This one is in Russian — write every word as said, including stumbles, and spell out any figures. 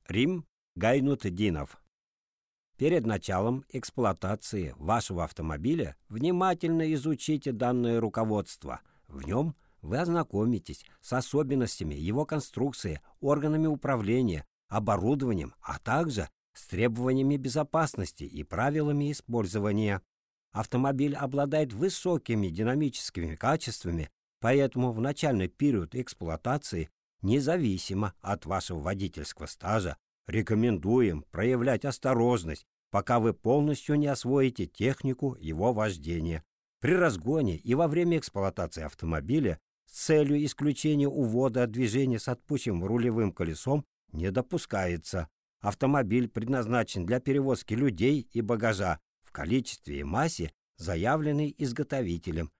Рим Гайнутдинов. Перед началом эксплуатации вашего автомобиля внимательно изучите данное руководство. В нем вы ознакомитесь с особенностями его конструкции, органами управления, оборудованием, а также с требованиями безопасности и правилами использования. Автомобиль обладает высокими динамическими качествами, поэтому в начальный период эксплуатации, независимо от вашего водительского стажа, рекомендуем проявлять осторожность, пока вы полностью не освоите технику его вождения. При разгоне и во время эксплуатации автомобиля с целью исключения увода от движения с отпущенным рулевым колесом не допускается. Автомобиль предназначен для перевозки людей и багажа в количестве и массе, заявленной изготовителем.